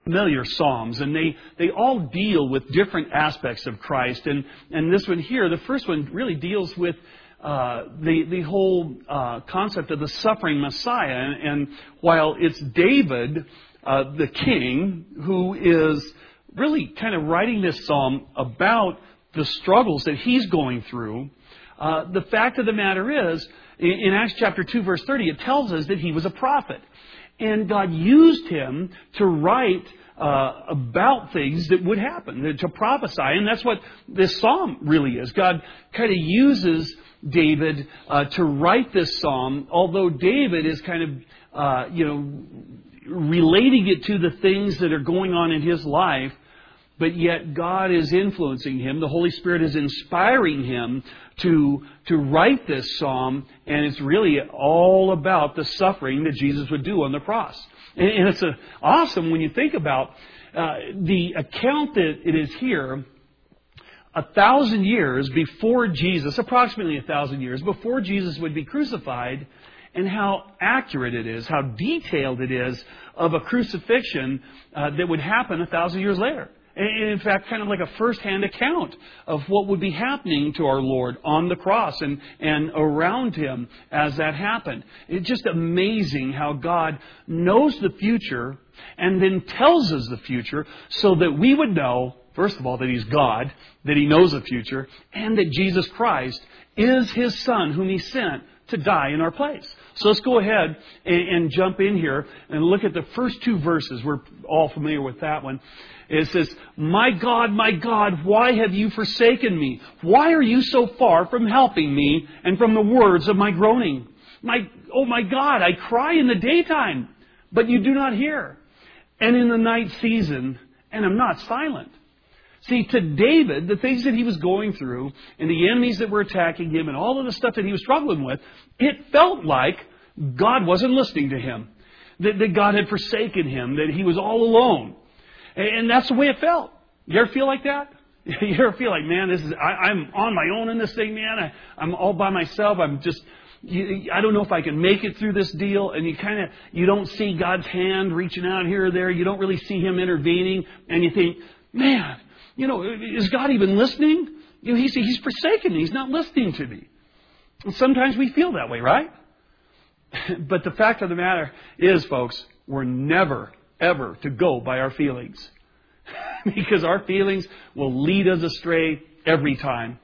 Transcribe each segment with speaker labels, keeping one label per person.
Speaker 1: familiar psalms, and they all deal with different aspects of Christ. And this one here, the first one, really deals with the whole concept of the suffering Messiah. And while it's David, the king, who is really kind of writing this psalm about the struggles that he's going through, the fact of the matter is, in Acts chapter 2, verse 30, it tells us that he was a prophet. And God used him to write about things that would happen, to prophesy. And that's what this psalm really is. God kind of uses David to write this psalm, although David is kind of, relating it to the things that are going on in his life. But yet God is influencing him. The Holy Spirit is inspiring him to write this psalm. And it's really all about the suffering that Jesus would do on the cross. And it's awesome when you think about the account that it is here, 1,000 years before Jesus, approximately 1,000 years before Jesus would be crucified, and how accurate it is, how detailed it is of a crucifixion that would happen 1,000 years later. In fact, kind of like a first-hand account of what would be happening to our Lord on the cross and around Him as that happened. It's just amazing how God knows the future and then tells us the future so that we would know, first of all, that He's God, that He knows the future, and that Jesus Christ is His Son whom He sent to die in our place. So let's go ahead and jump in here and look at the first two verses. We're all familiar with that one. It says, my God, why have you forsaken me? Why are you so far from helping me and from the words of my groaning? Oh my God, I cry in the daytime, but you do not hear. And in the night season, and I'm not silent. See, to David, the things that he was going through and the enemies that were attacking him and all of the stuff that he was struggling with, it felt like God wasn't listening to him. That God had forsaken him, that he was all alone. And that's the way it felt. You ever feel like that? You ever feel like, man, I'm on my own in this thing, man. I'm all by myself. I don't know if I can make it through this deal. And you don't see God's hand reaching out here or there. You don't really see Him intervening. And you think, man, is God even listening? He's forsaken me. He's not listening to me. And sometimes we feel that way, right? But the fact of the matter is, folks, we're never, ever to go by our feelings. Because our feelings will lead us astray every time.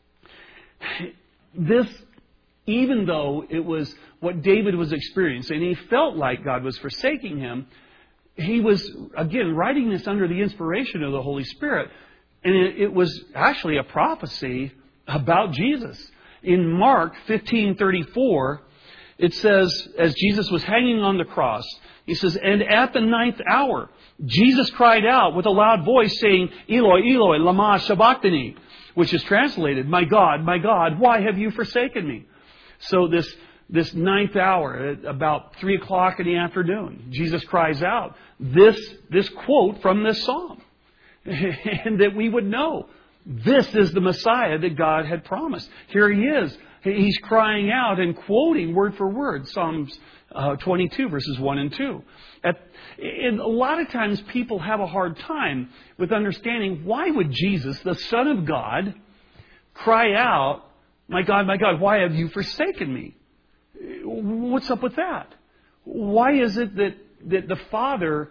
Speaker 1: This, even though it was what David was experiencing, he felt like God was forsaking him, he was, again, writing this under the inspiration of the Holy Spirit. And it was actually a prophecy about Jesus. In Mark 15:34, it says, as Jesus was hanging on the cross, He says, and at the 9th hour, Jesus cried out with a loud voice saying, Eloi, Eloi, lama sabachthani, which is translated, my God, why have you forsaken me? So this 9th hour, at about 3 o'clock in the afternoon, Jesus cries out this quote from this psalm. And that we would know this is the Messiah that God had promised. Here He is. He's crying out and quoting word for word Psalms 22 verses 1 and 2. And a lot of times people have a hard time with understanding why would Jesus, the Son of God, cry out, my God, why have you forsaken me? What's up with that? Why is it that the Father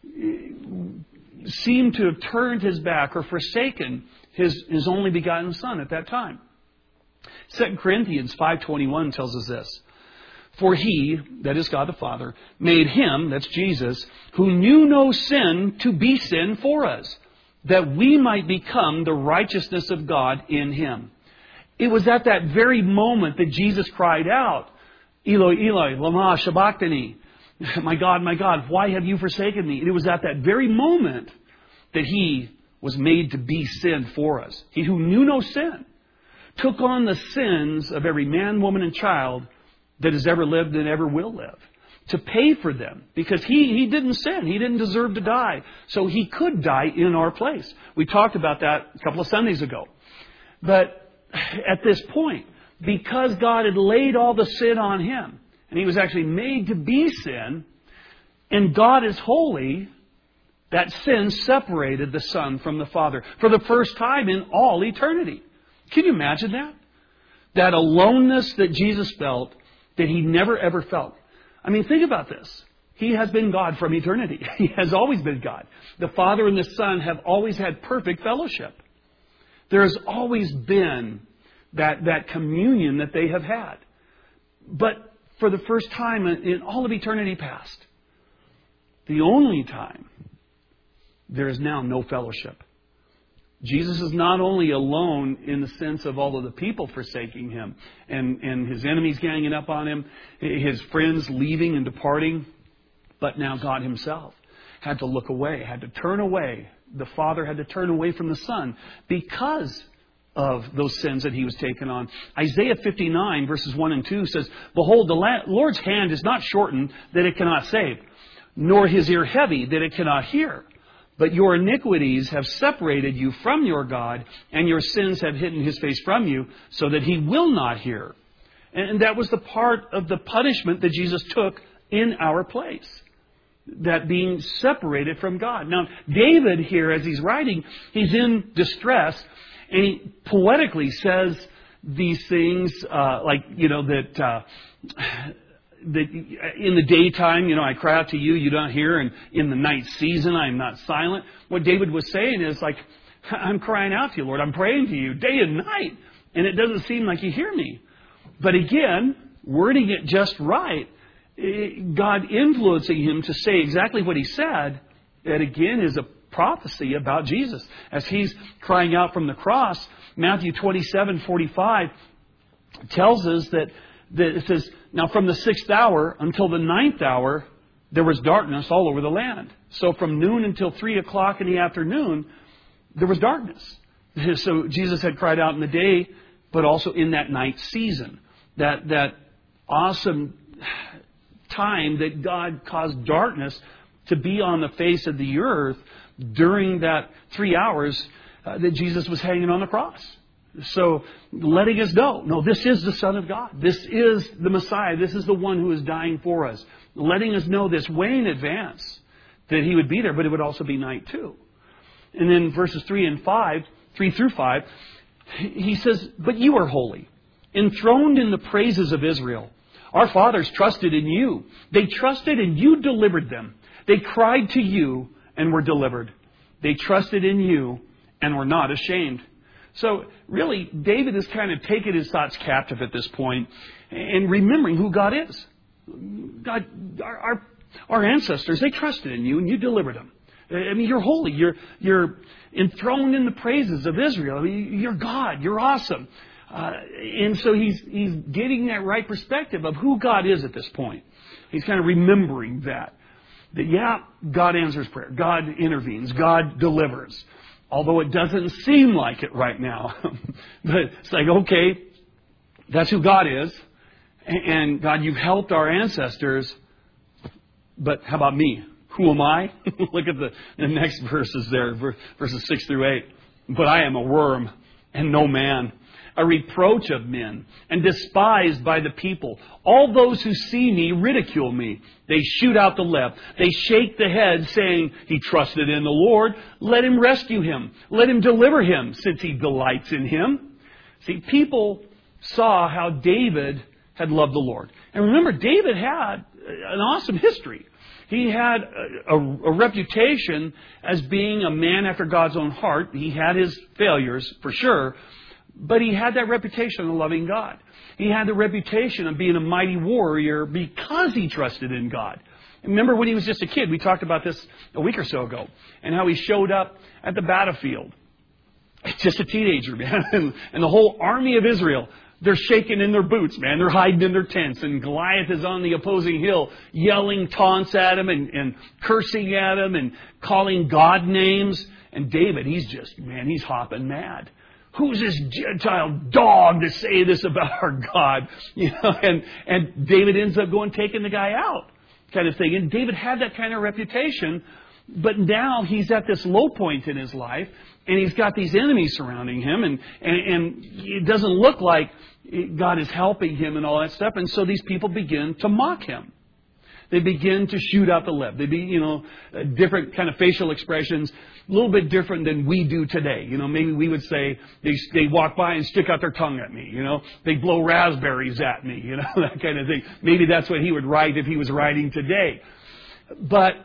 Speaker 1: seemed to have turned His back or forsaken His only begotten Son at that time? 2 Corinthians 5:21 tells us this. For He, that is God the Father, made Him, that's Jesus, who knew no sin to be sin for us, that we might become the righteousness of God in Him. It was at that very moment that Jesus cried out, Eloi, Eloi, lama sabachthani. My God, why have you forsaken me? And it was at that very moment that He was made to be sin for us. He who knew no sin took on the sins of every man, woman, and child that has ever lived and ever will live, to pay for them. Because He didn't sin. He didn't deserve to die. So He could die in our place. We talked about that a couple of Sundays ago. But at this point, because God had laid all the sin on Him, and He was actually made to be sin, and God is holy, That sin separated the Son from the Father for the first time in all eternity. Can you imagine that? That aloneness that Jesus felt that He never ever felt. I mean, think about this. He has been God from eternity. He has always been God. The Father and the Son have always had perfect fellowship. There has always been that communion that they have had. But for the first time in all of eternity past, the only time, there is now no fellowship. Jesus is not only alone in the sense of all of the people forsaking Him and His enemies ganging up on Him, His friends leaving and departing, but now God Himself had to look away, had to turn away. The Father had to turn away from the Son because of those sins that He was taking on. Isaiah 59 verses 1 and 2 says, "Behold, the Lord's hand is not shortened that it cannot save, nor His ear heavy that it cannot hear. But your iniquities have separated you from your God, and your sins have hidden His face from you, so that He will not hear." And that was the part of the punishment that Jesus took in our place. That being separated from God. Now, David here, as he's writing, he's in distress, and he poetically says these things, that in the daytime, I cry out to you, you don't hear, and in the night season, I am not silent. What David was saying is like, I'm crying out to you, Lord. I'm praying to you day and night, and it doesn't seem like you hear me. But again, wording it just right, God influencing him to say exactly what he said, that again is a prophecy about Jesus. As he's crying out from the cross, Matthew 27:45 tells us that it says, "Now from the 6th hour until the 9th hour, there was darkness all over the land." So from noon until 3 o'clock in the afternoon, there was darkness. So Jesus had cried out in the day, but also in that night season. That awesome time that God caused darkness to be on the face of the earth during that 3 hours that Jesus was hanging on the cross. So letting us know, no, this is the Son of God. This is the Messiah. This is the one who is dying for us. Letting us know this way in advance that He would be there, but it would also be night too. And then verses 3 through 5, He says, "But you are holy, enthroned in the praises of Israel. Our fathers trusted in you. They trusted and you delivered them. They cried to you and were delivered. They trusted in you and were not ashamed." So really, David is kind of taking his thoughts captive at this point and remembering who God is. God, our ancestors, they trusted in you and you delivered them. I mean, you're holy. You're enthroned in the praises of Israel. I mean, you're God. You're awesome. And so he's getting that right perspective of who God is at this point. He's kind of remembering that yeah, God answers prayer. God intervenes. God delivers. Although it doesn't seem like it right now. But it's like, okay, that's who God is. And God, you've helped our ancestors. But how about me? Who am I? Look at the next verses there, verses 6 through 8. "But I am a worm and no man, a reproach of men, and despised by the people. All those who see me ridicule me. They shoot out the left. They shake the head, saying, 'He trusted in the Lord. Let Him rescue him. Let Him deliver him, since He delights in him.'" See, people saw how David had loved the Lord. And remember, David had an awesome history. He had a reputation as being a man after God's own heart. He had his failures, for sure. But he had that reputation of loving God. He had the reputation of being a mighty warrior because he trusted in God. Remember when he was just a kid? We talked about this a week or so ago. And how he showed up at the battlefield. Just a teenager, man. And the whole army of Israel, they're shaking in their boots, man. They're hiding in their tents. And Goliath is on the opposing hill yelling taunts at him and cursing at him and calling God names. And David, he's hopping mad. Who's this Gentile dog to say this about our God? And David ends up taking the guy out, kind of thing. And David had that kind of reputation, but now he's at this low point in his life, and he's got these enemies surrounding him, and it doesn't look like God is helping him and all that stuff. And so these people begin to mock him. They begin to shoot out the lip. They be, different kind of facial expressions, a little bit different than we do today. Maybe we would say they walk by and stick out their tongue at me. They blow raspberries at me. That kind of thing. Maybe that's what he would write if he was writing today. But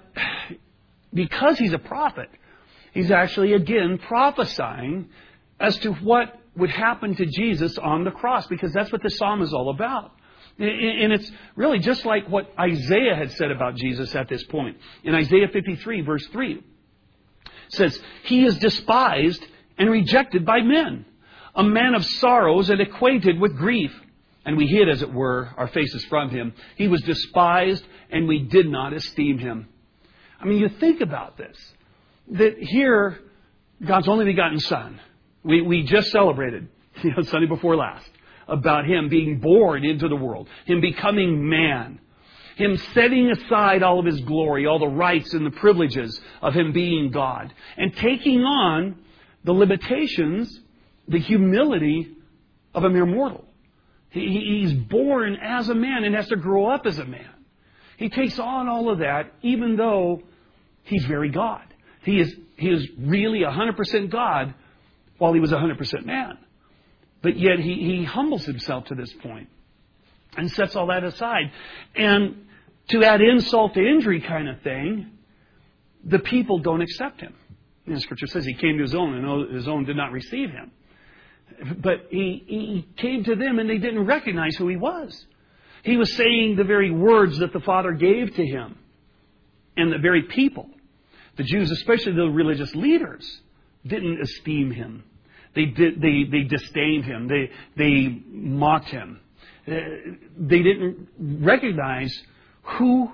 Speaker 1: because he's a prophet, he's actually again prophesying as to what would happen to Jesus on the cross, because that's what this psalm is all about. And it's really just like what Isaiah had said about Jesus at this point. In Isaiah 53, verse 3, it says, "He is despised and rejected by men, a man of sorrows and acquainted with grief. And we hid, as it were, our faces from him. He was despised, and we did not esteem him." I mean, you think about this. That here, God's only begotten Son. We just celebrated, Sunday before last, about Him being born into the world, Him becoming man, Him setting aside all of His glory, all the rights and the privileges of Him being God, and taking on the limitations, the humility of a mere mortal. He's born as a man and has to grow up as a man. He takes on all of that, even though He's very God. He is really 100% God while He was 100% man. But yet He humbles Himself to this point and sets all that aside. And to add insult to injury kind of thing, the people don't accept Him. Scripture says He came to His own, and His own did not receive Him. But he came to them and they didn't recognize who He was. He was saying the very words that the Father gave to Him. And the very people, the Jews, especially the religious leaders, didn't esteem Him. They disdained Him. They mocked Him. They didn't recognize who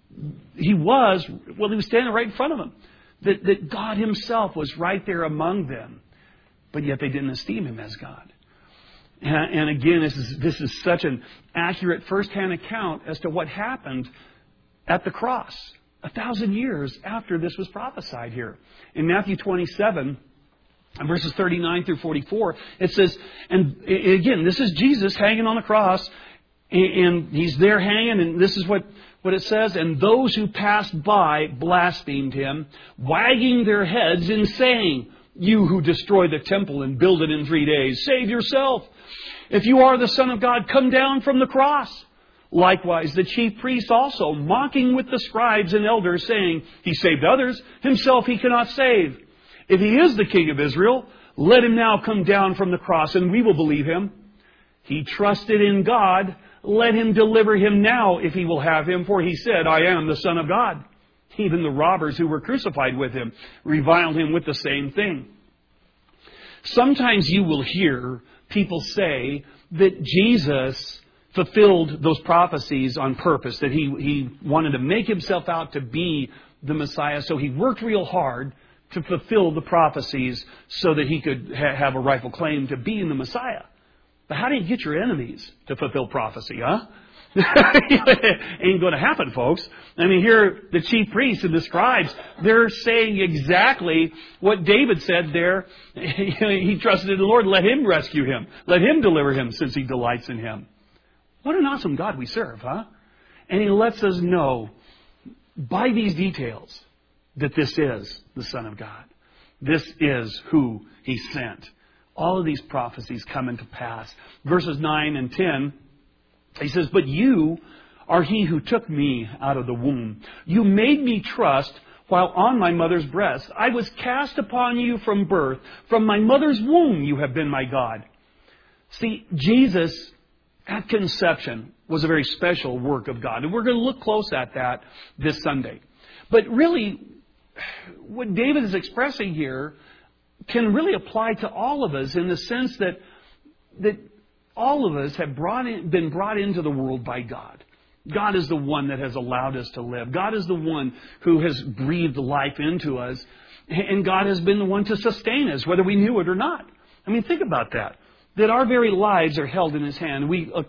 Speaker 1: He was. Well, He was standing right in front of them. That God Himself was right there among them. But yet they didn't esteem Him as God. And again, this is such an accurate first-hand account as to what happened at the cross 1,000 years after this was prophesied here. In Matthew 27, verses 39 through 44, it says, and again, this is Jesus hanging on the cross, and He's there hanging, and this is what it says, "And those who passed by blasphemed Him, wagging their heads and saying, 'You who destroy the temple and build it in 3 days, save yourself. If you are the Son of God, come down from the cross.' Likewise, the chief priests also, mocking with the scribes and elders, saying, 'He saved others, Himself He cannot save. If He is the King of Israel, let Him now come down from the cross, and we will believe Him. He trusted in God. Let Him deliver Him now, if He will have Him, for He said, I am the Son of God.' Even the robbers who were crucified with Him reviled Him with the same thing." Sometimes you will hear people say that Jesus fulfilled those prophecies on purpose, that He wanted to make Himself out to be the Messiah, so He worked real hard to fulfill the prophecies so that He could have a rightful claim to being the Messiah. But how do you get your enemies to fulfill prophecy, huh? Ain't going to happen, folks. I mean, here, the chief priests and the scribes, they're saying exactly what David said there. He trusted in the Lord. Let Him rescue him. Let Him deliver him, since He delights in Him. What an awesome God we serve, huh? And He lets us know by these details that this is the Son of God. This is who He sent. All of these prophecies come into pass. Verses 9 and 10, He says, "But you are He who took me out of the womb. You made me trust while on my mother's breast. I was cast upon you from birth. From my mother's womb you have been my God." See, Jesus at conception was a very special work of God. And we're going to look close at that this Sunday. But really, what David is expressing here can really apply to all of us, in the sense that all of us have been brought into the world by God. God is the one that has allowed us to live. God is the one who has breathed life into us. And God has been the one to sustain us, whether we knew it or not. I mean, think about that. That our very lives are held in His hand.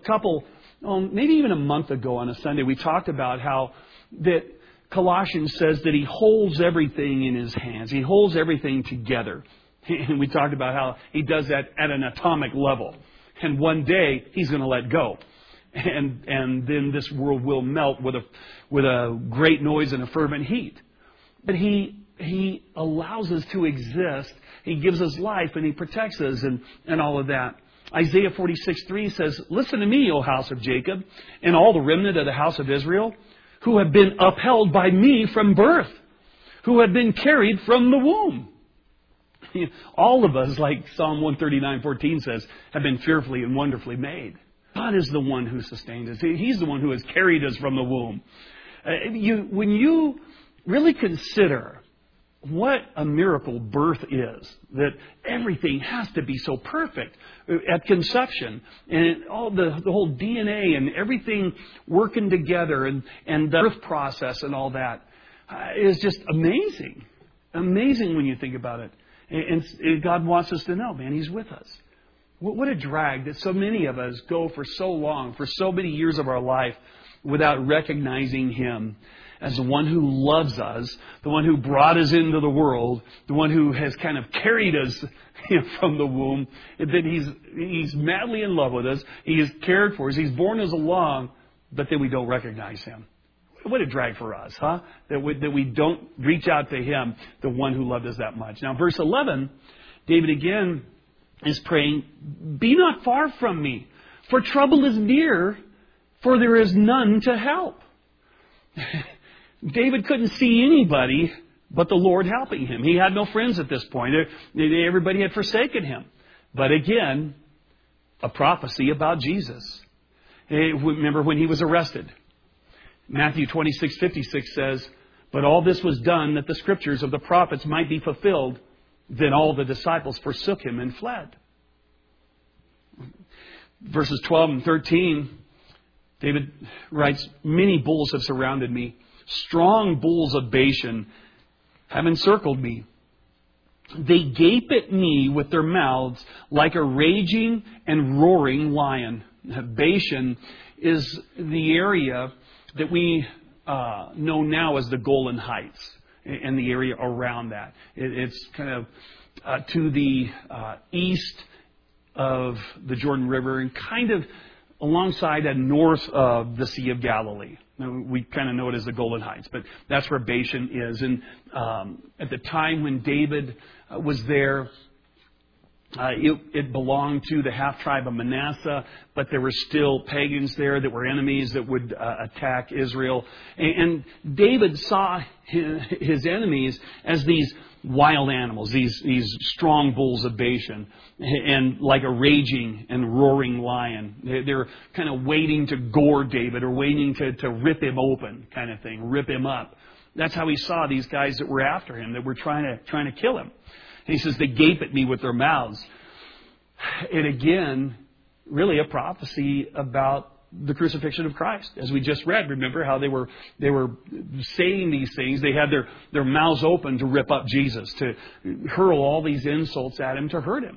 Speaker 1: Maybe even a month ago on a Sunday, we talked about how that Colossians says that He holds everything in His hands. He holds everything together. And we talked about how He does that at an atomic level. And one day He's going to let go. and then this world will melt with a great noise and a fervent heat. But He allows us to exist. He gives us life and He protects us and all of that. Isaiah 46:3 says, "Listen to me, O house of Jacob, and all the remnant of the house of Israel, who have been upheld by me from birth, who have been carried from the womb." All of us, like Psalm 139:14 says, have been fearfully and wonderfully made. God is the one who sustained us. He's the one who has carried us from the womb. When you really consider what a miracle birth is, that everything has to be so perfect at conception, and all the whole DNA and everything working together, and the birth process and all that is just amazing. Amazing when you think about it. And God wants us to know, man, He's with us. What a drag that so many of us go for so long, for so many years of our life, without recognizing Him as the one who loves us, the one who brought us into the world, the one who has kind of carried us from the womb, and that He's madly in love with us. He has cared for us. He's borne us along, but then we don't recognize Him. What a drag for us, huh? That we don't reach out to Him, the one who loved us that much. Now, verse 11, David again is praying, "Be not far from me, for trouble is near, for there is none to help." David couldn't see anybody but the Lord helping him. He had no friends at this point. Everybody had forsaken him. But again, a prophecy about Jesus. Remember when He was arrested. Matthew 26:56 says, "But all this was done that the scriptures of the prophets might be fulfilled. Then all the disciples forsook Him and fled." Verses 12 and 13, David writes, "Many bulls have surrounded me. Strong bulls of Bashan have encircled me. They gape at me with their mouths like a raging and roaring lion." Bashan is the area that we know now as the Golan Heights and the area around that. It's kind of to the east of the Jordan River and kind of alongside and north of the Sea of Galilee. We kind of know it as the Golan Heights, but that's where Bashan is. And at the time when David was there, it belonged to the half-tribe of Manasseh, but there were still pagans there that were enemies that would attack Israel. And David saw his enemies as these wild animals, these strong bulls of Bashan, and like a raging and roaring lion. They're kind of waiting to gore David or waiting to rip him open, kind of thing, rip him up. That's how he saw these guys that were after him, that were trying to kill him. And he says, "They gape at me with their mouths." And again, really a prophecy about the crucifixion of Christ. As we just read, remember how they were saying these things. They had their mouths open to rip up Jesus, to hurl all these insults at Him, to hurt Him,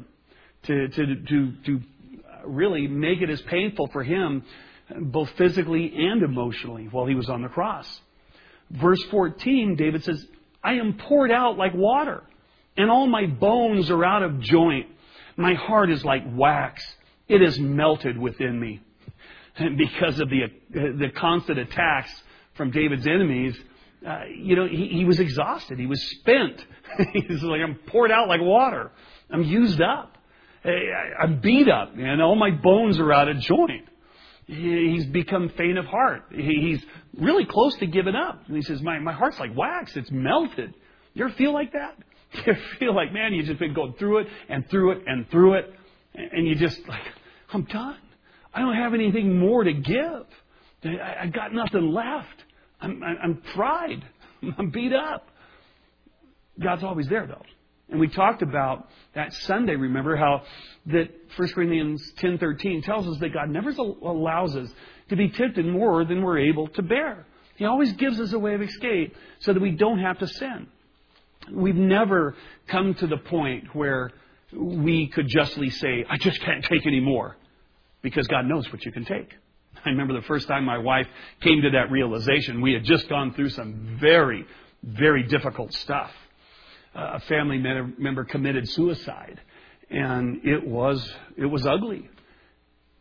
Speaker 1: to really make it as painful for Him, both physically and emotionally, while He was on the cross. Verse 14, David says, "I am poured out like water, and all my bones are out of joint. My heart is like wax. It is melted within me." And because of the constant attacks from David's enemies, he was exhausted. He was spent. He's like, "I'm poured out like water. I'm used up. I'm beat up, and all my bones are out of joint." He's become faint of heart. He's really close to giving up. And he says, my heart's like wax. It's melted. You ever feel like that? You ever feel like, man, you've just been going through it and through it and through it, and you just like, "I'm done. I don't have anything more to give. I got nothing left. I'm fried. I'm beat up." God's always there, though. And we talked about that Sunday, remember, how that 1 Corinthians 10:13 tells us that God never allows us to be tempted more than we're able to bear. He always gives us a way of escape so that we don't have to sin. We've never come to the point where we could justly say, "I just can't take any more," because God knows what you can take. I remember the first time my wife came to that realization. We had just gone through some very, very difficult stuff. A family member committed suicide, and it was ugly.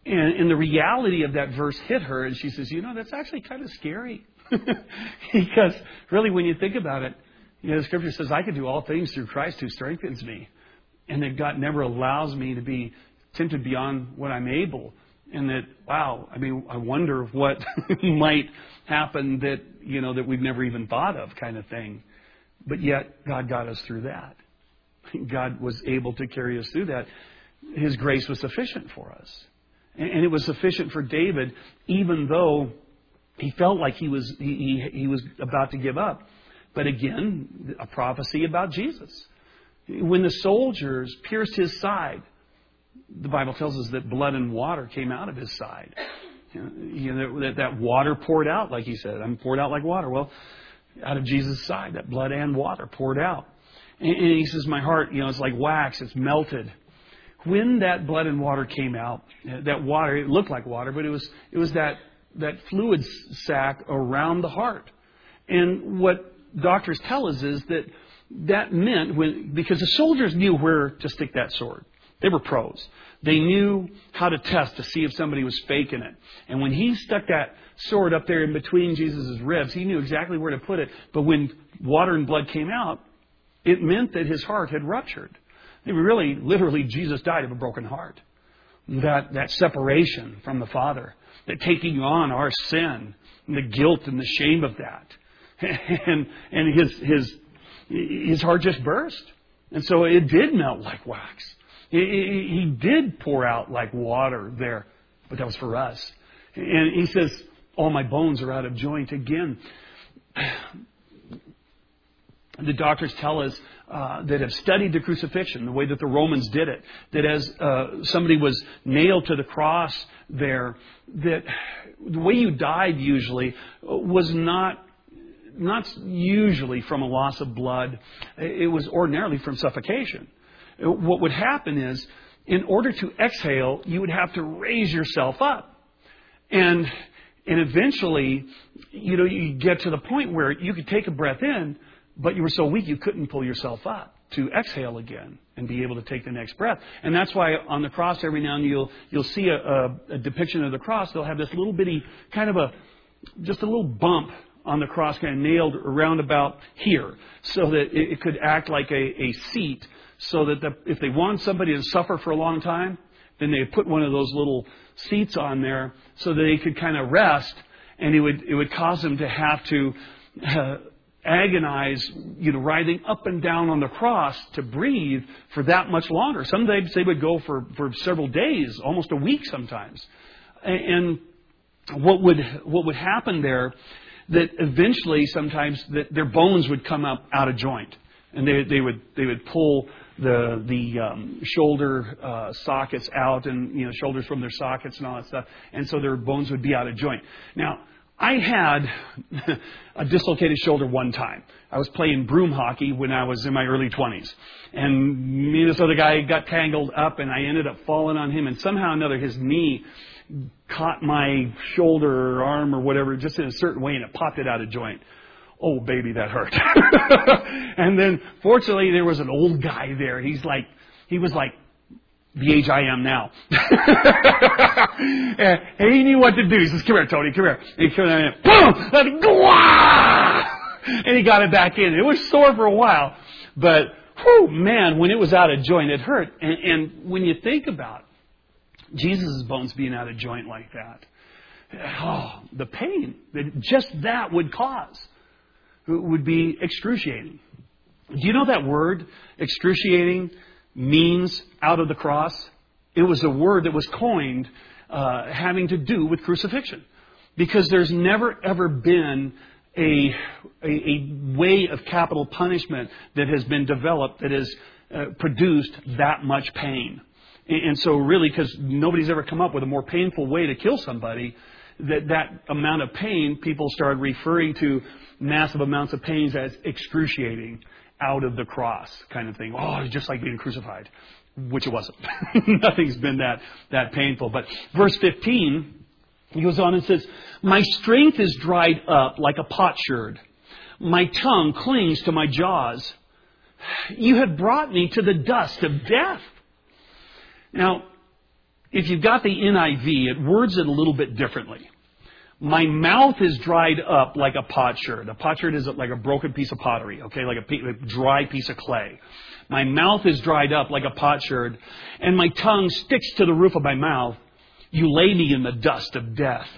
Speaker 1: And the reality of that verse hit her, and she says, that's actually kind of scary. Because really, when you think about it, the Scripture says, I can do all things through Christ who strengthens me. And that God never allows me to be tempted beyond what I'm able. And that, wow, I wonder what might happen that, that we've never even thought of, kind of thing. But yet, God got us through that. God was able to carry us through that. His grace was sufficient for us. And it was sufficient for David, even though he felt like he was about to give up. But again, a prophecy about Jesus. When the soldiers pierced his side, the Bible tells us that blood and water came out of his side. That water poured out, like he said. Poured out like water. Well, out of Jesus' side, that blood and water poured out. And he says, my heart, it's like wax. It's melted. When that blood and water came out, that water, it looked like water, but it was that fluid sac around the heart. And what doctors tell us is that meant, because the soldiers knew where to stick that sword. They were pros. They knew how to test to see if somebody was faking it. And when he stuck that sword up there in between Jesus' ribs, he knew exactly where to put it. But when water and blood came out, it meant that his heart had ruptured. Really, literally, Jesus died of a broken heart. That separation from the Father, that taking on our sin, and the guilt and the shame of that. And his heart just burst. And so it did melt like wax. He did pour out like water there. But that was for us. And he says, all my bones are out of joint again. The doctors tell us that have studied the crucifixion, the way that the Romans did it, that as somebody was nailed to the cross there, that the way you died usually was not usually from a loss of blood. It was ordinarily from suffocation. What would happen is, in order to exhale, you would have to raise yourself up. And eventually, you get to the point where you could take a breath in, but you were so weak you couldn't pull yourself up to exhale again and be able to take the next breath. And that's why on the cross every now and then you'll see a depiction of the cross. They'll have this little bitty kind of just a little bump on the cross, kind of nailed around about here, so that it could act like a seat, so that if they want somebody to suffer for a long time, then they put one of those little seats on there so that they could kind of rest, and it would cause them to have to agonize, writhing up and down on the cross to breathe for that much longer. Some days they would go for several days, almost a week sometimes. And what would happen there, that eventually sometimes that their bones would come up out of joint, and they would pull the shoulder sockets out, and shoulders from their sockets and all that stuff, and so their bones would be out of joint. Now, I had a dislocated shoulder one time. I was playing broom hockey when I was in my early 20s. And me and this other guy got tangled up, and I ended up falling on him. And somehow or another, his knee caught my shoulder or arm or whatever, just in a certain way, and it popped it out of joint. Oh, baby, that hurt. And then, fortunately, there was an old guy there. He was like the age I am now. And he knew what to do. He says, come here, Tony, come here. And he came in, boom! And he got it back in. It was sore for a while. But, whew, man, when it was out of joint, it hurt. And when you think about Jesus' bones being out of joint like that, the pain that just that would cause would be excruciating. Do you know that word, excruciating, means out of the cross? It was a word that was coined having to do with crucifixion. Because there's never ever been a way of capital punishment that has been developed that has produced that much pain. And so really, because nobody's ever come up with a more painful way to kill somebody, that amount of pain, people started referring to massive amounts of pain as excruciating, out of the cross kind of thing. Oh, it's just like being crucified, which it wasn't. Nothing's been that painful. But verse 15, he goes on and says, my strength is dried up like a potsherd. My tongue clings to my jaws. You have brought me to the dust of death. Now, if you've got the NIV, it words it a little bit differpotly. My mouth is dried up like a potsherd. A potsherd is like a broken piece of pottery, okay, like a dry piece of clay. My mouth is dried up like a potsherd, and my tongue sticks to the roof of my mouth. You lay me in the dust of death.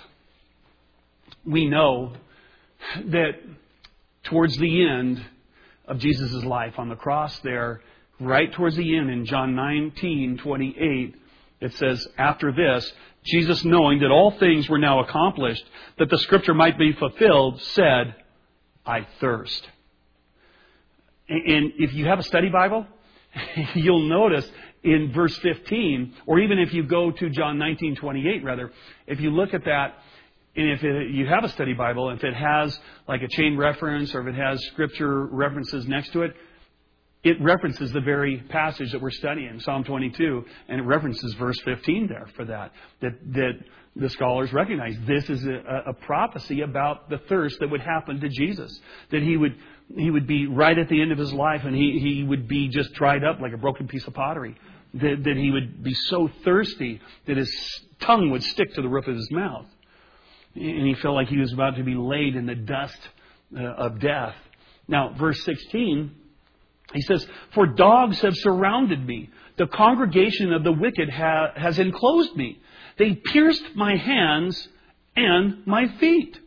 Speaker 1: We know that towards the end of Jesus' life on the cross there, right towards the end in John 19:28, it says, after this, Jesus, knowing that all things were now accomplished, that the Scripture might be fulfilled, said, I thirst. And if you have a study Bible, you'll notice in verse 15, or even if you go to John 19:28, rather, if you look at that, and if you have a study Bible, if it has like a chain reference or if it has Scripture references next to it, it references the very passage that we're studying, Psalm 22, and it references verse 15 there for that the scholars recognize. This is a prophecy about the thirst that would happen to Jesus, that he would be right at the end of his life and he would be just dried up like a broken piece of pottery, that he would be so thirsty that his tongue would stick to the roof of his mouth. And he felt like he was about to be laid in the dust of death. Now, verse 16, he says, for dogs have surrounded me. The congregation of the wicked has enclosed me. They pierced my hands and my feet.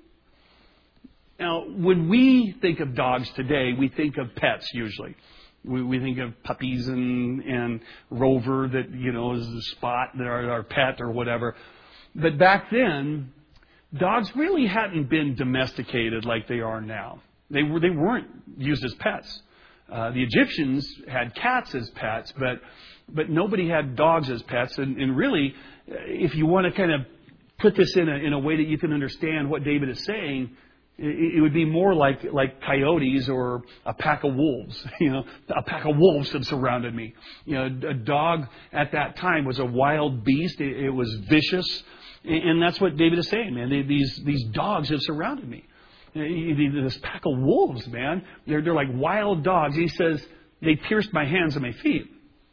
Speaker 1: Now, when we think of dogs today, we think of pets usually. We think of puppies and Rover that, is the Spot that are our pet or whatever. But back then, dogs really hadn't been domesticated like they are now. They weren't used as pets. The Egyptians had cats as pets, but nobody had dogs as pets. And really, if you want to kind of put this in a way that you can understand what David is saying, it would be more like coyotes or a pack of wolves. A pack of wolves have surrounded me. A dog at that time was a wild beast. It was vicious. And that's what David is saying, man. These dogs have surrounded me. This pack of wolves, man. They're like wild dogs. He says, they pierced my hands and my feet.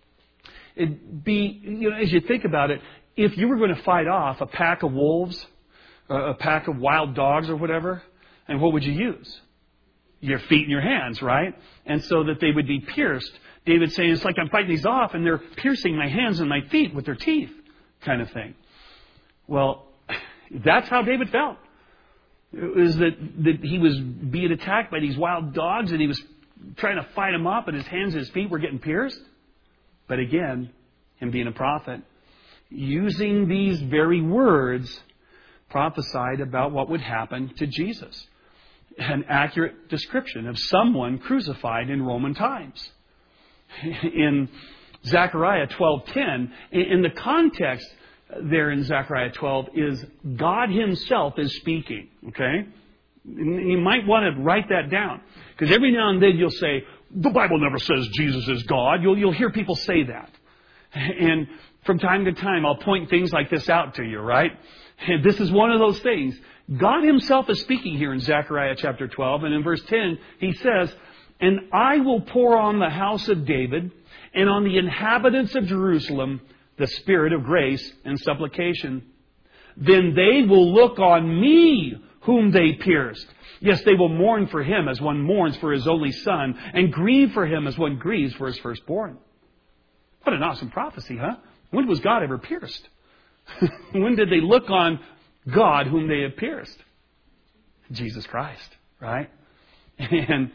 Speaker 1: It'd be, as you think about it, if you were going to fight off a pack of wolves, a pack of wild dogs or whatever, and what would you use? Your feet and your hands, right? And so that they would be pierced. David's saying, it's like I'm fighting these off and they're piercing my hands and my feet with their teeth, kind of thing. Well, that's how David felt. It was that he was being attacked by these wild dogs and he was trying to fight them off, but his hands and his feet were getting pierced. But again, him being a prophet, using these very words, prophesied about what would happen to Jesus. An accurate description of someone crucified in Roman times. In Zechariah 12:10, in the context there in Zechariah 12 is God Himself is speaking. Okay? You might want to write that down. Because every now and then you'll say, the Bible never says Jesus is God. You'll hear people say that. And from time to time I'll point things like this out to you, right? And this is one of those things. God Himself is speaking here in Zechariah chapter 12. And in verse 10 He says, and I will pour on the house of David and on the inhabitants of Jerusalem the spirit of grace and supplication. Then they will look on me whom they pierced. Yes, they will mourn for him as one mourns for his only son, and grieve for him as one grieves for his firstborn. What an awesome prophecy, huh? When was God ever pierced? When did they look on God whom they had pierced? Jesus Christ, right? And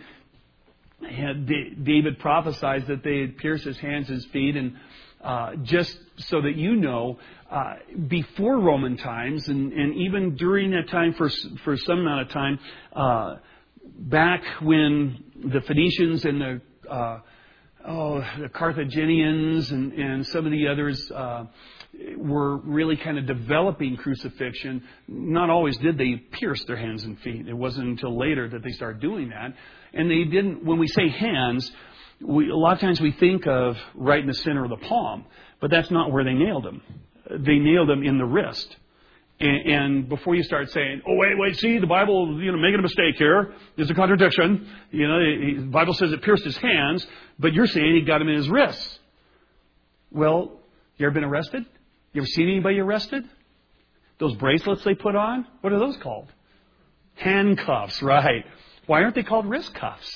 Speaker 1: David prophesies that they had pierced his hands and his feet, and just so that you know, before Roman times, and even during that time for some amount of time, back when the Phoenicians and the Carthaginians and some of the others were really kind of developing crucifixion, not always did they pierce their hands and feet. It wasn't until later that they started doing that. And they didn't, when we say hands, a lot of times we think of right in the center of the palm, but that's not where they nailed them. They nailed them in the wrist. And before you start saying, oh, wait, see, the Bible, making a mistake here. There's a contradiction. The Bible says it pierced his hands, but you're saying he got him in his wrists. Well, you ever been arrested? You ever seen anybody arrested? Those bracelets they put on, what are those called? Handcuffs, right. Why aren't they called wrist cuffs?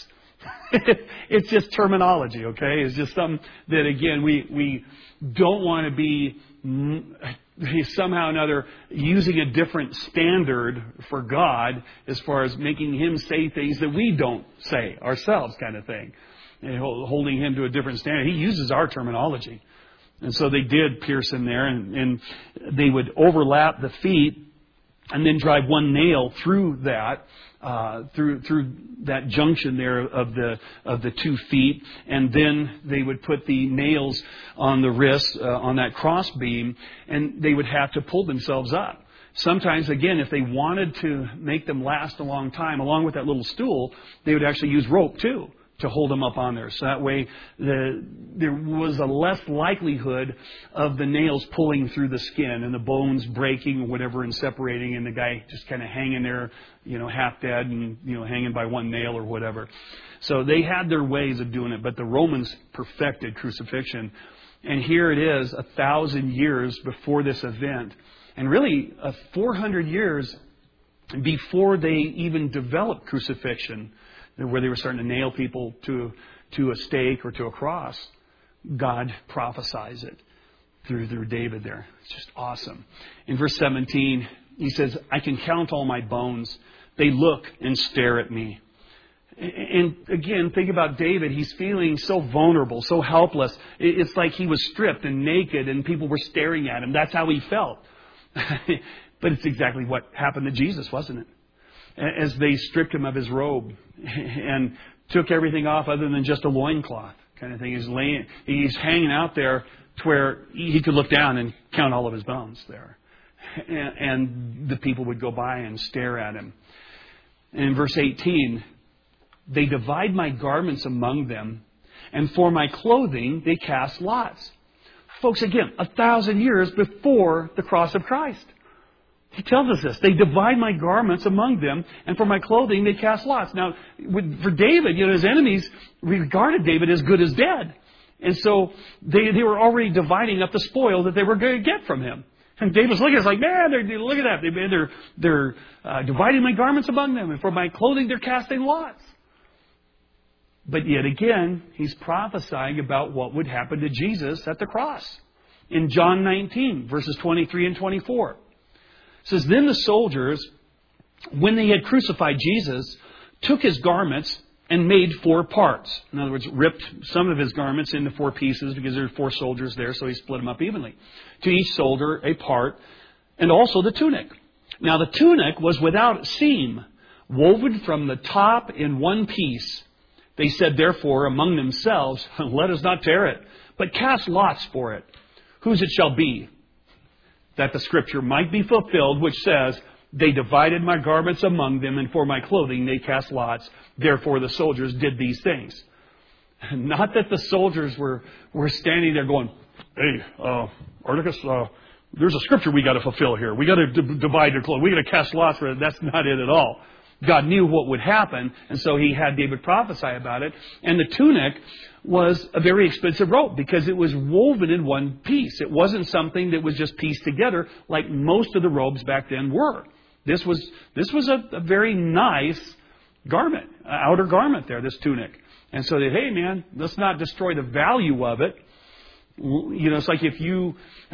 Speaker 1: It's just terminology, okay? It's just something that, again, we don't want to be somehow or another using a different standard for God as far as making Him say things that we don't say ourselves, kind of thing. And holding Him to a different standard. He uses our terminology. And so they did pierce Him there, and they would overlap the feet and then drive one nail through that, through that junction there of the 2 feet, and then they would put the nails on the wrists on that cross beam, and they would have to pull themselves up. Sometimes, again, if they wanted to make them last a long time, along with that little stool, they would actually use rope too to hold them up on there. So that way there was a less likelihood of the nails pulling through the skin and the bones breaking or whatever and separating, and the guy just kind of hanging there, half dead and, hanging by one nail or whatever. So they had their ways of doing it, but the Romans perfected crucifixion. And here it is, 1,000 years before this event. And really, 400 years before they even developed crucifixion, where they were starting to nail people to a stake or to a cross, God prophesies it through David there. It's just awesome. In verse 17, he says, I can count all my bones. They look and stare at me. And again, think about David. He's feeling so vulnerable, so helpless. It's like he was stripped and naked and people were staring at him. That's how he felt. But it's exactly what happened to Jesus, wasn't it? As they stripped him of his robe and took everything off other than just a loincloth kind of thing. He's hanging out there to where he could look down and count all of his bones there. And the people would go by and stare at him. And in verse 18, they divide my garments among them, and for my clothing they cast lots. Folks, again, 1,000 years before the cross of Christ. He tells us this. They divide my garments among them, and for my clothing they cast lots. Now, for David, his enemies regarded David as good as dead. And so they were already dividing up the spoil that they were going to get from him. And David's looking at it, it's like, man, look at that. They're dividing my garments among them, and for my clothing they're casting lots. But yet again, he's prophesying about what would happen to Jesus at the cross. In John 19, verses 23 and 24. It says, then the soldiers, when they had crucified Jesus, took his garments and made 4 parts. In other words, ripped some of his garments into 4 pieces because there were 4 soldiers there, so he split them up evenly. To each soldier a part, and also the tunic. Now the tunic was without seam, woven from the top in one piece. They said, therefore, among themselves, let us not tear it, but cast lots for it, whose it shall be, that the scripture might be fulfilled, which says, they divided my garments among them, and for my clothing they cast lots. Therefore the soldiers did these things. Not that the soldiers were standing there going, hey, Articus, there's a scripture we got to fulfill here. We got to divide your clothing. We got to cast lots for it. That's not it at all. God knew what would happen, and so he had David prophesy about it. And the tunic was a very expensive robe because it was woven in one piece. It wasn't something that was just pieced together like most of the robes back then were. This was a very nice garment, outer garment there, this tunic. And so they, hey man, let's not destroy the value of it. It's like if you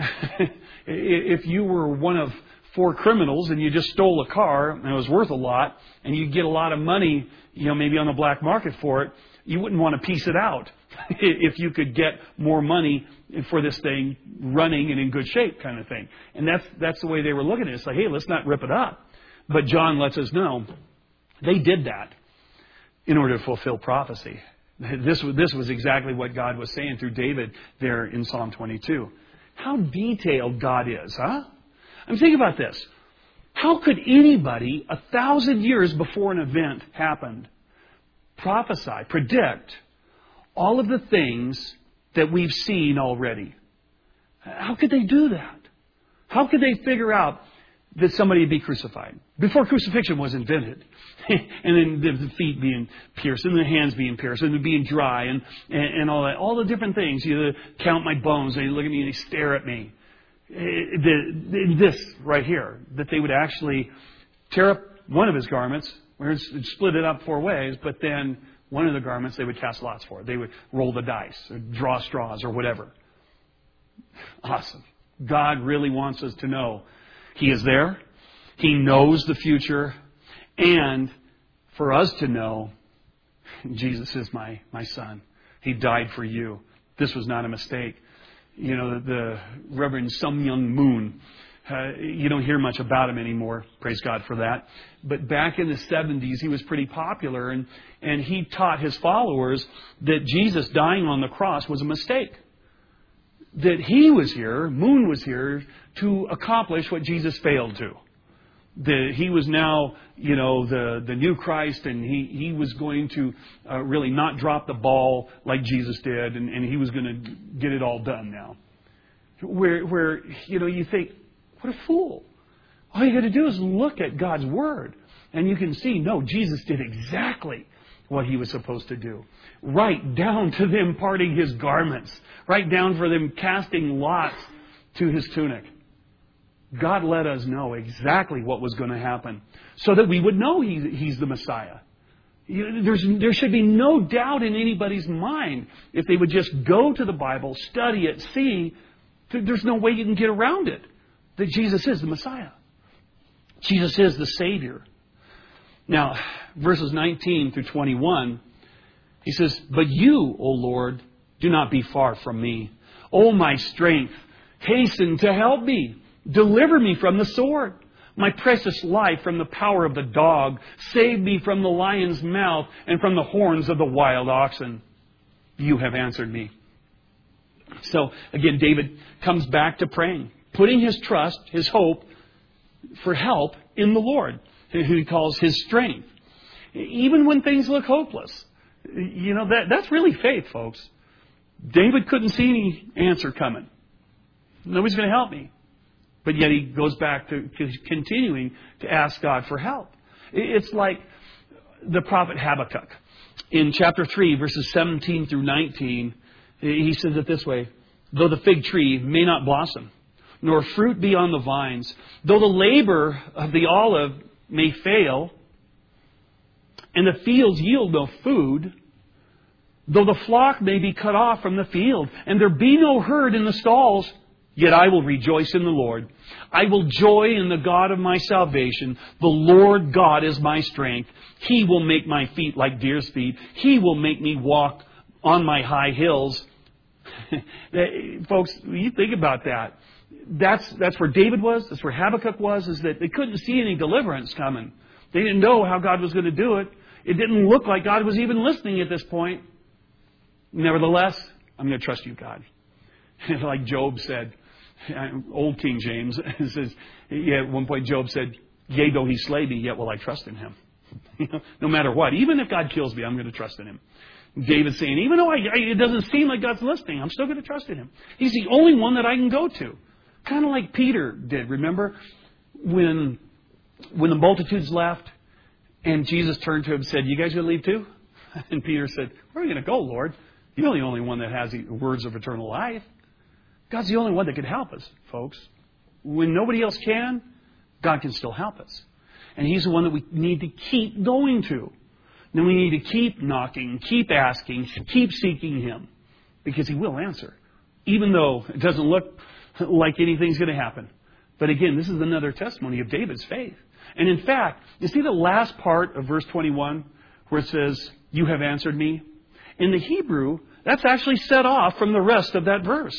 Speaker 1: were one of 4 criminals and you just stole a car and it was worth a lot and you get a lot of money, maybe on the black market for it, you wouldn't want to piece it out if you could get more money for this thing running and in good shape kind of thing. And that's the way they were looking at it. It's like, hey, let's not rip it up. But John lets us know they did that in order to fulfill prophecy. This was exactly what God was saying through David there in Psalm 22. How detailed God is, huh? Think about this. How could anybody 1,000 years before an event happened prophesy, predict all of the things that we've seen already? How could they do that? How could they figure out that somebody would be crucified before crucifixion was invented? And then the feet being pierced, and the hands being pierced, and being dry, and all that, all the different things. You count my bones, they look at me and they stare at me. this right here, that they would actually tear up one of his garments, or split it up 4 ways, but then one of the garments they would cast lots for. They would roll the dice, or draw straws, or whatever. Awesome. God really wants us to know He is there. He knows the future. And for us to know, Jesus is my Son. He died for you. This was not a mistake. You know, the Reverend Sun Myung Moon, you don't hear much about him anymore. Praise God for that. But back in the 70s, he was pretty popular. And he taught his followers that Jesus dying on the cross was a mistake. That he was here, Moon was here, to accomplish what Jesus failed to. That he was now, you know, the new Christ, and he was going to really not drop the ball like Jesus did, and he was going to get it all done now. Where you know, you think, what a fool. All you got to do is look at God's Word, and you can see, no, Jesus did exactly what He was supposed to do. Right down to them parting His garments. Right down for them casting lots to His tunic. God let us know exactly what was going to happen so that we would know He's the Messiah. There should be no doubt in anybody's mind if they would just go to the Bible, study it, see. There's no way you can get around it. That Jesus is the Messiah. Jesus is the Savior. Now, verses 19 through 21, he says, "But you, O Lord, do not be far from me. O my strength, hasten to help me. Deliver me from the sword. My precious life from the power of the dog. Save me from the lion's mouth and from the horns of the wild oxen. You have answered me." So, again, David comes back to praying, putting his trust, his hope for help in the Lord, who he calls his strength. Even when things look hopeless. You know, that's really faith, folks. David couldn't see any answer coming. Nobody's going to help me. But yet he goes back to continuing to ask God for help. It's like the prophet Habakkuk. In chapter 3, verses 17 through 19, he says it this way: "Though the fig tree may not blossom, nor fruit be on the vines, though the labor of the olive may fail, and the fields yield no food, though the flock may be cut off from the field, and there be no herd in the stalls, yet I will rejoice in the Lord. I will joy in the God of my salvation. The Lord God is my strength. He will make my feet like deer's feet. He will make me walk on my high hills." Folks, you think about that. That's where David was. That's where Habakkuk was, is that they couldn't see any deliverance coming. They didn't know how God was going to do it. It didn't look like God was even listening at this point. Nevertheless, I'm going to trust you, God. Like Job said, Old King James says, at one point Job said, "Yea, though he slay me, yet will I trust in him." No matter what. Even if God kills me, I'm going to trust in Him. David's saying, even though it doesn't seem like God's listening, I'm still going to trust in Him. He's the only one that I can go to. Kind of like Peter did. Remember when the multitudes left and Jesus turned to him and said, "You guys going to leave too?" And Peter said, "Where are we going to go, Lord? You're the only one that has the words of eternal life." God's the only one that can help us, folks. When nobody else can, God can still help us. And He's the one that we need to keep going to. Then we need to keep knocking, keep asking, keep seeking Him. Because He will answer. Even though it doesn't look like anything's going to happen. But again, this is another testimony of David's faith. And in fact, you see the last part of verse 21 where it says, "You have answered me"? In the Hebrew, that's actually set off from the rest of that verse.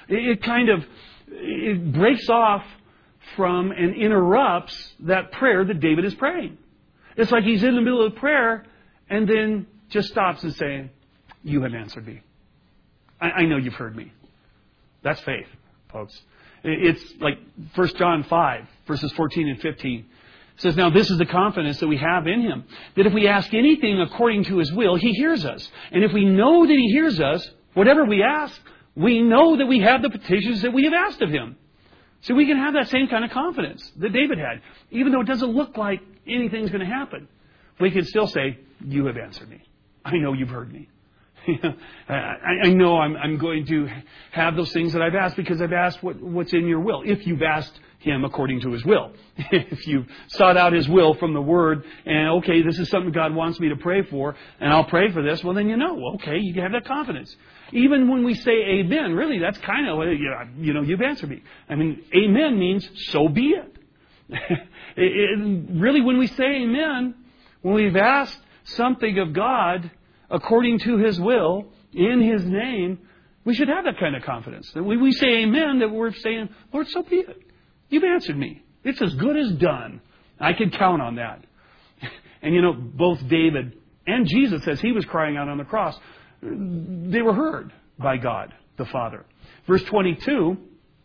Speaker 1: It breaks off from and interrupts that prayer that David is praying. It's like he's in the middle of the prayer and then just stops and saying, "You have answered me. I know you've heard me." That's faith, folks. It's like 1 John 5, verses 14 and 15. It says, "Now this is the confidence that we have in Him, that if we ask anything according to His will, He hears us. And if we know that He hears us, whatever we ask, we know that we have the petitions that we have asked of Him." So we can have that same kind of confidence that David had. Even though it doesn't look like anything's going to happen, we can still say, "You have answered me. I know you've heard me." I know I'm going to have those things that I've asked because I've asked what's in your will. If you've asked Him according to His will. If you've sought out His will from the Word and, okay, this is something God wants me to pray for and I'll pray for this, well then okay, you have that confidence. Even when we say amen, really that's kind of, you've answered me. I mean, amen means so be it. Really when we say amen, when we've asked something of God according to His will, in His name, we should have that kind of confidence. That when we say amen, that we're saying, Lord, so be it. You've answered me. It's as good as done. I can count on that. And both David and Jesus, as He was crying out on the cross, they were heard by God, the Father. Verse 22,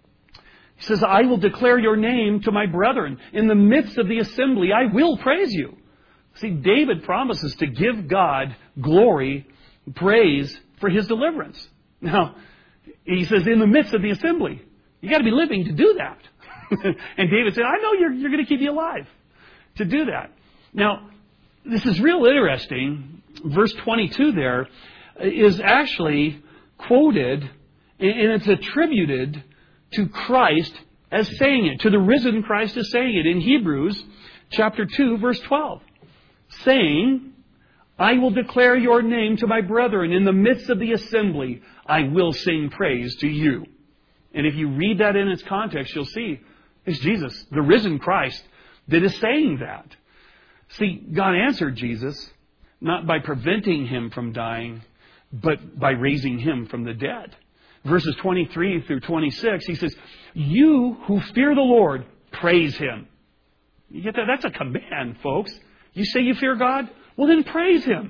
Speaker 1: He says, I will declare your name to my brethren. In the midst of the assembly, I will praise you. See, David promises to give God glory, praise for His deliverance. Now, he says, in the midst of the assembly, you got to be living to do that. And David said, I know you're going to keep you alive to do that. Now, this is real interesting. Verse 22 there is actually quoted, and it's attributed to Christ as saying it, to the risen Christ as saying it in Hebrews chapter 2, verse 12. Saying, I will declare your name to my brethren. In the midst of the assembly, I will sing praise to you. And if you read that in its context, you'll see it's Jesus, the risen Christ, that is saying that. See, God answered Jesus not by preventing Him from dying, but by raising Him from the dead. Verses 23 through 26, He says, you who fear the Lord, praise Him. You get that? That's a command, folks. You say you fear God? Well, then praise Him.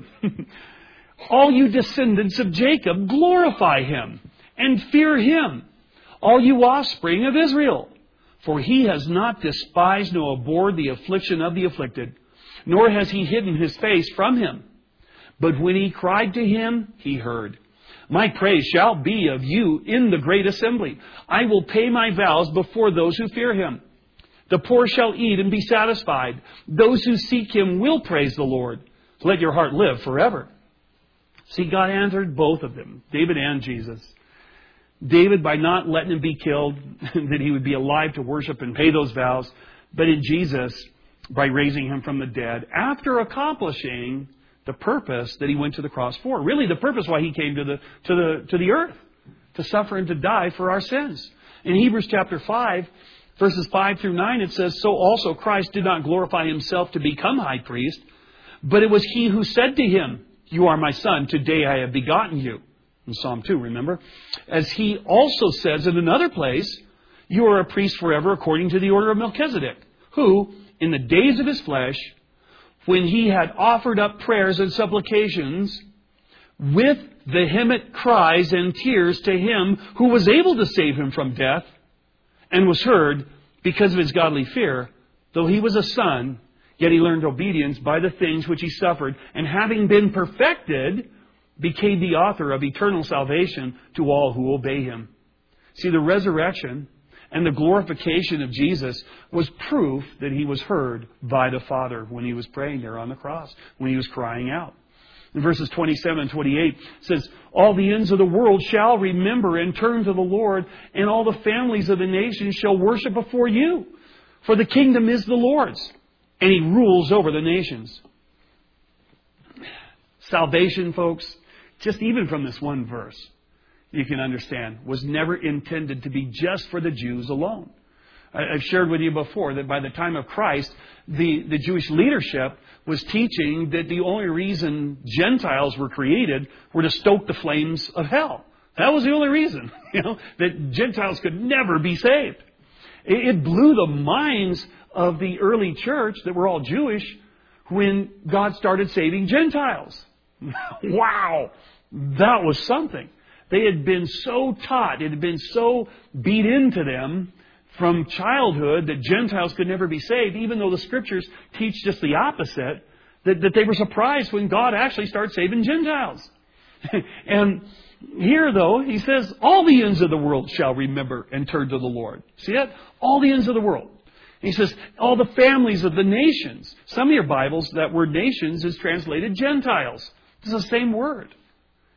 Speaker 1: All you descendants of Jacob, glorify Him and fear Him. All you offspring of Israel. For He has not despised nor abhorred the affliction of the afflicted, nor has He hidden His face from him. But when he cried to Him, He heard. My praise shall be of you in the great assembly. I will pay my vows before those who fear Him. The poor shall eat and be satisfied. Those who seek Him will praise the Lord. Let your heart live forever. See, God answered both of them, David and Jesus. David by not letting him be killed, that he would be alive to worship and pay those vows. But in Jesus, by raising Him from the dead, after accomplishing the purpose that He went to the cross for. Really the purpose why He came to the earth, to suffer and to die for our sins. In Hebrews chapter 5, verses 5 through 9, it says, so also Christ did not glorify Himself to become high priest, but it was He who said to Him, you are my Son, today I have begotten you. In Psalm 2, remember? As He also says in another place, you are a priest forever according to the order of Melchizedek, who, in the days of His flesh, when He had offered up prayers and supplications, with vehement cries and tears to Him who was able to save Him from death, and was heard because of His godly fear, though He was a son, yet He learned obedience by the things which He suffered, and having been perfected, became the author of eternal salvation to all who obey Him. See, the resurrection and the glorification of Jesus was proof that He was heard by the Father when He was praying there on the cross, when He was crying out. In verses 27 and 28, it says, all the ends of the world shall remember and turn to the Lord, and all the families of the nations shall worship before you. For the kingdom is the Lord's, and He rules over the nations. Salvation, folks, just even from this one verse, you can understand, was never intended to be just for the Jews alone. I've shared with you before that by the time of Christ, the Jewish leadership was teaching that the only reason Gentiles were created were to stoke the flames of hell. That was the only reason, that Gentiles could never be saved. It blew the minds of the early church that were all Jewish when God started saving Gentiles. Wow! That was something. They had been so taught, it had been so beat into them from childhood that Gentiles could never be saved, even though the Scriptures teach just the opposite, that they were surprised when God actually started saving Gentiles. And here, though, He says, all the ends of the world shall remember and turn to the Lord. See that? All the ends of the world. He says, all the families of the nations. Some of your Bibles, that word nations is translated Gentiles. It's the same word.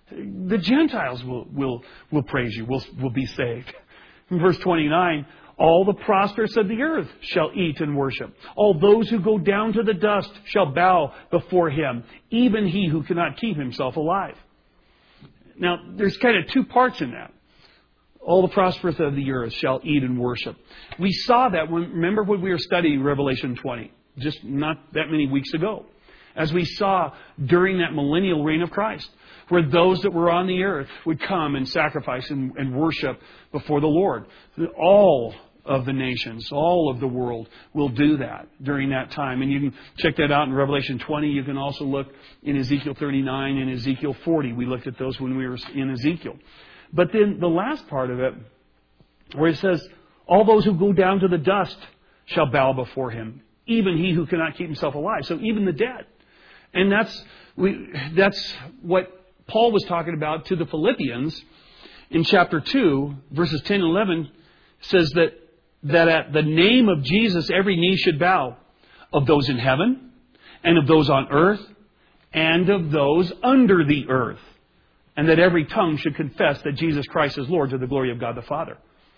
Speaker 1: The Gentiles will praise you, will be saved. In verse 29, all the prosperous of the earth shall eat and worship. All those who go down to the dust shall bow before Him, even he who cannot keep himself alive. Now, there's kind of two parts in that. All the prosperous of the earth shall eat and worship. We saw that remember when we were studying Revelation 20, just not that many weeks ago. As we saw during that millennial reign of Christ, where those that were on the earth would come and sacrifice and worship before the Lord. All of the nations, all of the world will do that during that time. And you can check that out in Revelation 20. You can also look in Ezekiel 39 and Ezekiel 40. We looked at those when we were in Ezekiel. But then the last part of it, where it says, all those who go down to the dust shall bow before Him, even he who cannot keep himself alive. So even the dead. And that's what Paul was talking about to the Philippians in chapter 2, verses 10 and 11, says that at the name of Jesus every knee should bow, of those in heaven, and of those on earth, and of those under the earth. And that every tongue should confess that Jesus Christ is Lord, to the glory of God the Father.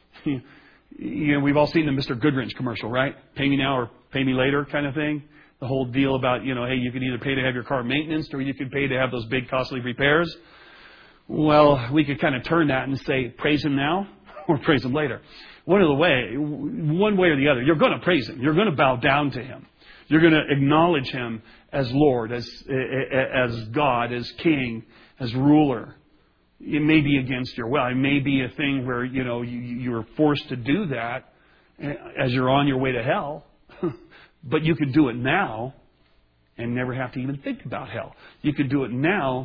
Speaker 1: We've all seen the Mr. Goodwrench commercial, right? Pay me now or pay me later kind of thing. The whole deal about, hey, you can either pay to have your car maintenance or you can pay to have those big costly repairs. Well, we could kind of turn that and say, praise Him now or praise Him later. One way or the other. You're going to praise Him. You're going to bow down to Him. You're going to acknowledge Him as Lord, as God, as King, as ruler. It may be against your will. It may be a thing where, you're forced to do that as you're on your way to hell. But you could do it now and never have to even think about hell. You could do it now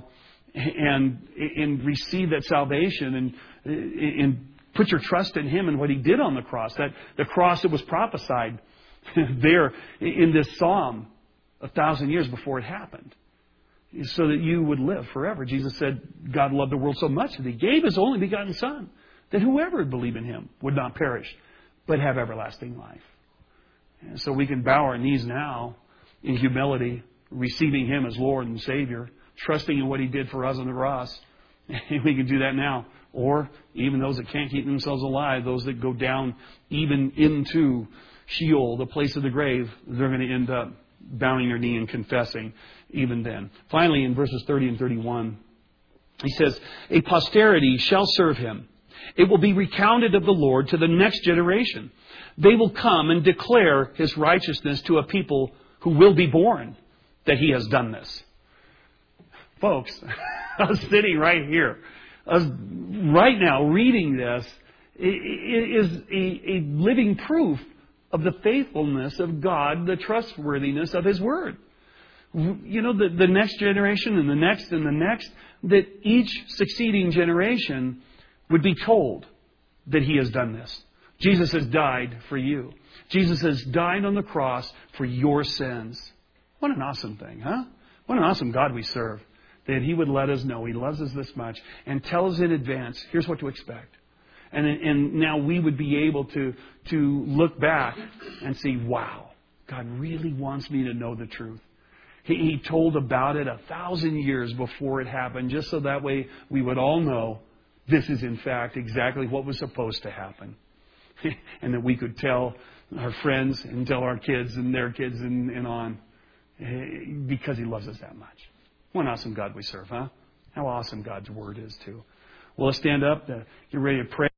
Speaker 1: and receive that salvation and put your trust in Him and what He did on the cross. That the cross that was prophesied there in this psalm 1,000 years before it happened, so that you would live forever. Jesus said God loved the world so much that He gave His only begotten Son, that whoever would believe in Him would not perish, but have everlasting life. And so we can bow our knees now in humility, receiving Him as Lord and Savior, trusting in what He did for us on the cross. And we can do that now. Or even those that can't keep themselves alive, those that go down even into Sheol, the place of the grave, they're going to end up bowing their knee and confessing even then. Finally, in verses 30 and 31, he says, a posterity shall serve Him. It will be recounted of the Lord to the next generation. They will come and declare His righteousness to a people who will be born, that He has done this. Folks, I was sitting right here. I was right now reading this. It is a living proof of the faithfulness of God, the trustworthiness of His Word. The next generation and the next and the next, that each succeeding generation would be told that He has done this. Jesus has died for you. Jesus has died on the cross for your sins. What an awesome thing, huh? What an awesome God we serve. That He would let us know He loves us this much and tell us in advance, here's what to expect. And now we would be able to look back and see, wow, God really wants me to know the truth. He told about it 1,000 years before it happened, just so that way we would all know this is in fact exactly what was supposed to happen. And that we could tell our friends and tell our kids and their kids and on, because He loves us that much. What an awesome God we serve, huh? How awesome God's Word is too. Well, let's stand up, get ready to pray.